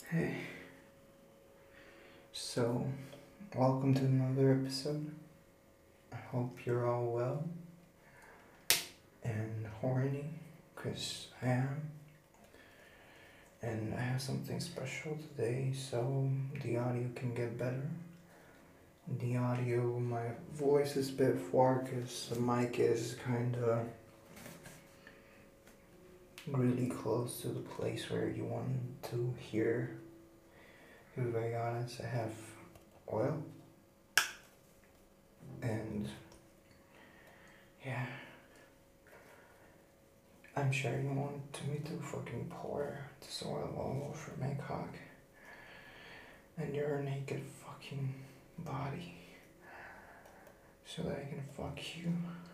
Hey, so welcome to another episode. I hope you're all well and horny, because I am. And I have something special today, so the audio can get better. The audio, my voice is a bit far because the mic is kinda really close to the place where you want to hear. To be very honest, I have oil and yeah. I'm sure you want me to fucking pour this oil all over my cock and your naked fucking body so that I can fuck you.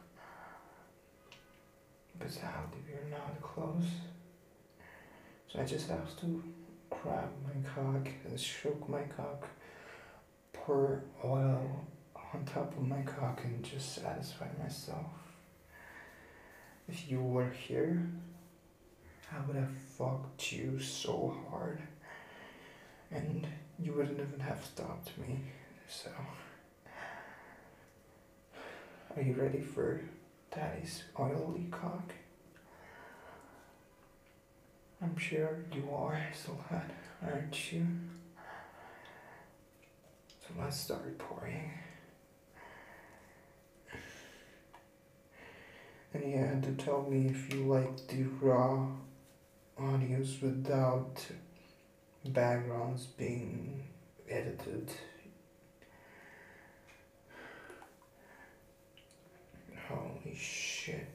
But sadly, we're not close. So I just have to grab my cock and stroke my cock, pour oil on top of my cock and just satisfy myself. If you were here, I would have fucked you so hard and you wouldn't even have stopped me. So, are you ready for Daddy's oily cock? I'm sure you are, so hot, aren't you? So let's start pouring. And you had to tell me if you like the raw audios without backgrounds being edited. Holy shit.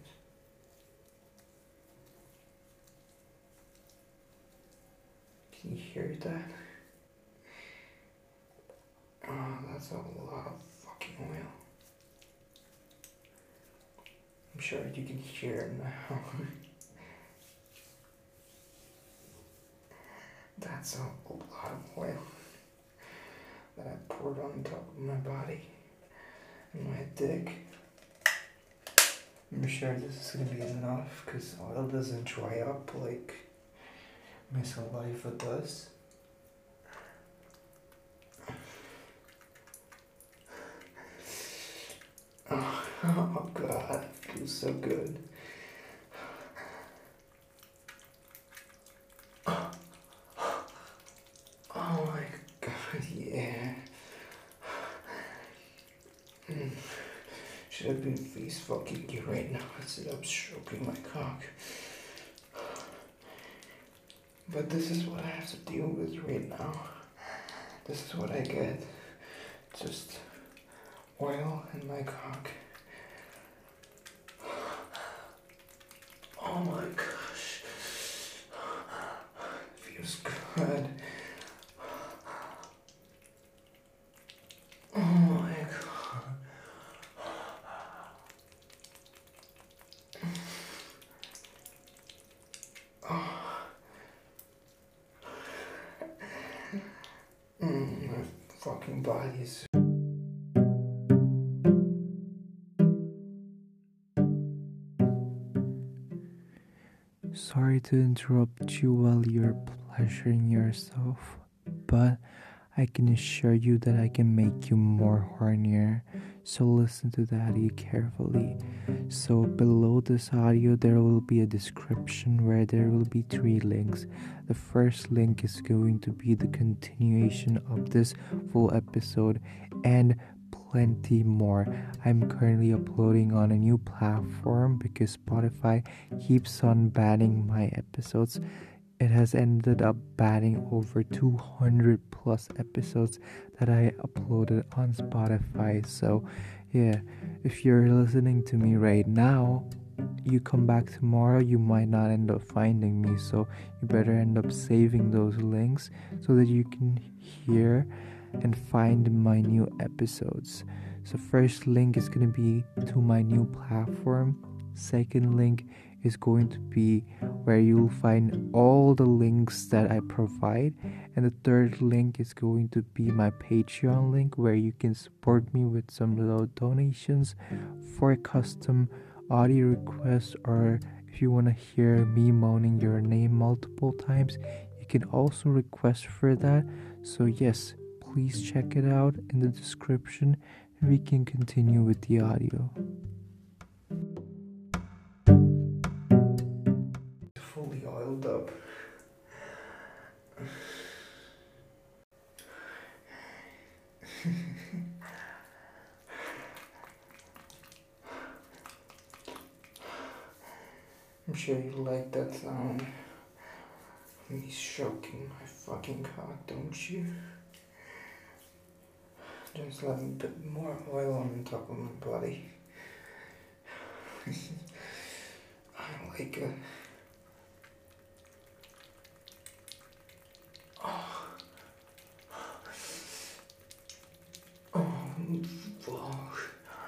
Can you hear that? Oh, that's a lot of fucking oil. I'm sure you can hear it now. That's a lot of oil that I poured on top of my body and my dick. I'm sure this is gonna be enough because oil doesn't dry up like my saliva does. Oh god, it feels so good. Oh my god, yeah. Should have been face fucking you right now instead of stroking my cock. But this is what I have to deal with right now. This is what I get. Just oil in my cock. Oh my gosh. Feels good. Oh my god. My fucking body's. Sorry to interrupt you while you're pleasuring yourself, but I can assure you that I can make you more hornier. So listen to the audio carefully. So below this audio there will be a description where there will be 3 links. The first link is going to be the continuation of this full episode and plenty more. I'm currently uploading on a new platform because Spotify keeps on banning my episodes. It has ended up banning over 200 plus episodes that I uploaded on Spotify. So yeah, if you're listening to me right now, you come back tomorrow, you might not end up finding me. So you better end up saving those links so that you can hear and find my new episodes. So first link is going to be to my new platform. Second link is going to be where you'll find all the links that I provide, and the third link is going to be my Patreon link where you can support me with some little donations for custom audio requests, or if you want to hear me moaning your name multiple times, you can also request for that. So, yes, please check it out in the description and we can continue with the audio. Fully oiled up. I'm sure you like that sound. Me stroking my fucking cock, don't you? Just let me put more oil on top of my body. I like it. Oh, fuck.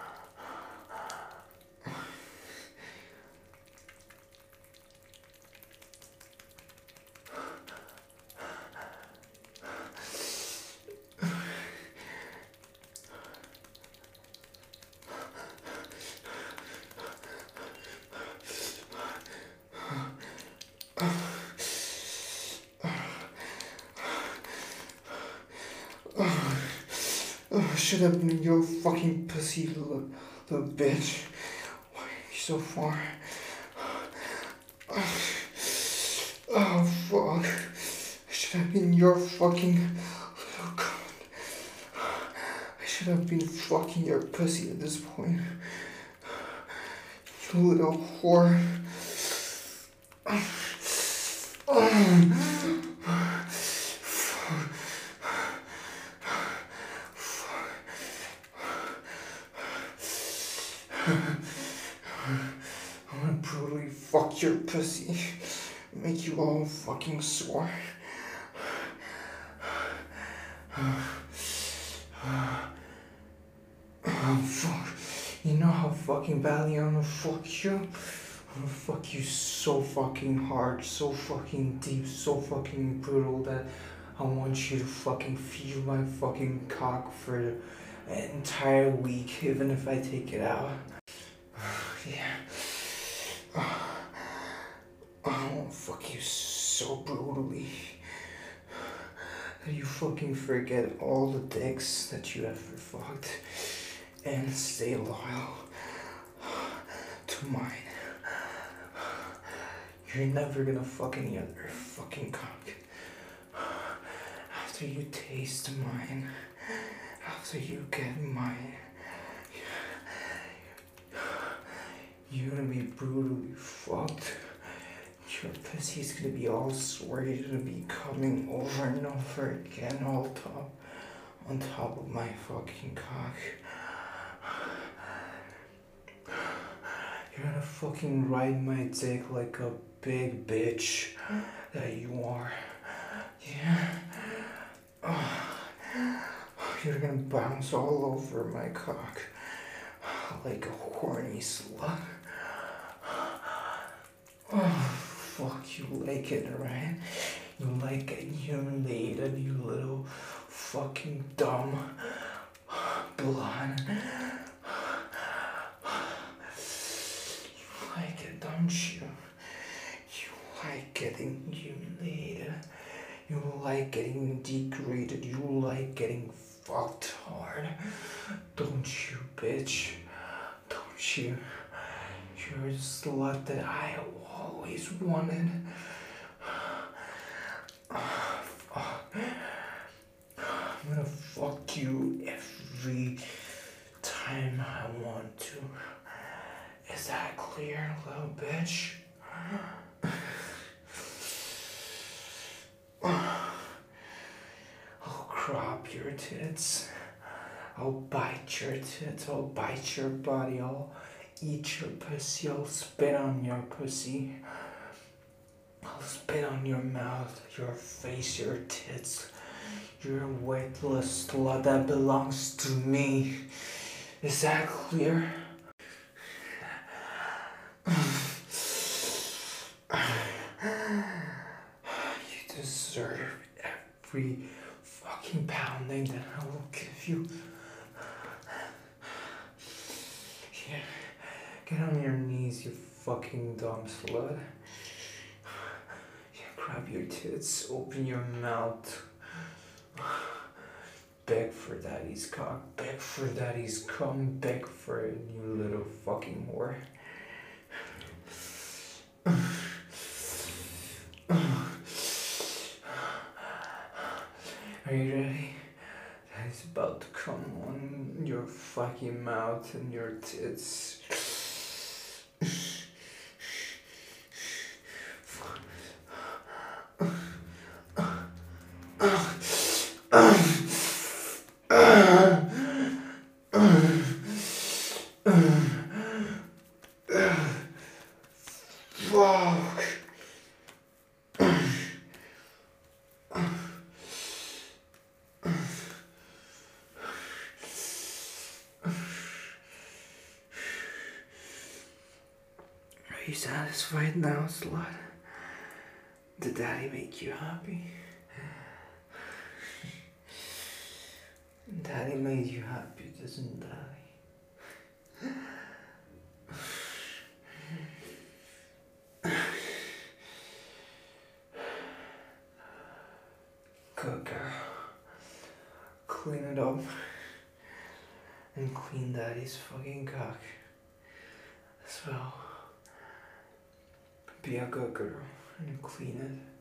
Should have been your fucking pussy, little bitch. Why are you so far? Oh, fuck. I should have been your fucking little cunt. I should have been fucking your pussy at this point. You little whore. I'm gonna brutally fuck your pussy. Make you all fucking sore. Oh, fuck. You know how fucking badly I'm gonna fuck you? I'm gonna fuck you so fucking hard, so fucking deep, so fucking brutal that I want you to fucking feel my fucking cock for an entire week, even if I take it out. Yeah. I won't fuck you so brutally that you fucking forget all the dicks that you ever fucked and stay loyal to mine. You're never gonna fuck any other fucking cock after you taste mine, after you get mine. You're gonna be brutally fucked. Your pussy's gonna be all sore. You're gonna be coming over and over again, on top of my fucking cock. You're gonna fucking ride my dick like a big bitch that you are. Yeah. You're gonna bounce all over my cock like a horny slut. Oh, fuck, you like it, right? You like getting humiliated, you little fucking dumb blonde. You like it, don't you? You like getting humiliated. You like getting degraded. You like getting fucked hard. Don't you, bitch? Don't you? You're a slut that I always wanted. I'm gonna fuck you every time I want to. Is that clear, little bitch? I'll crop your tits. I'll bite your tits. I'll bite your body. I'll eat your pussy. I'll spit on your pussy. I'll spit on your mouth, your face, your tits. You're a weightless slut that belongs to me. Is that clear? You deserve every fucking pounding that I will give you. Yeah. Get on your knees, you fucking dumb slut. Yeah, grab your tits, open your mouth. Beg for daddy's cock, beg for daddy's cum, beg for it, you little fucking whore. Are you ready? Daddy's about to come on your fucking mouth and your tits. Fuck. Are you satisfied now, slut? Did daddy make you happy? Daddy made you happy, doesn't daddy? Good girl. Clean it up. And clean daddy's fucking cock as well. Be a good girl and clean it.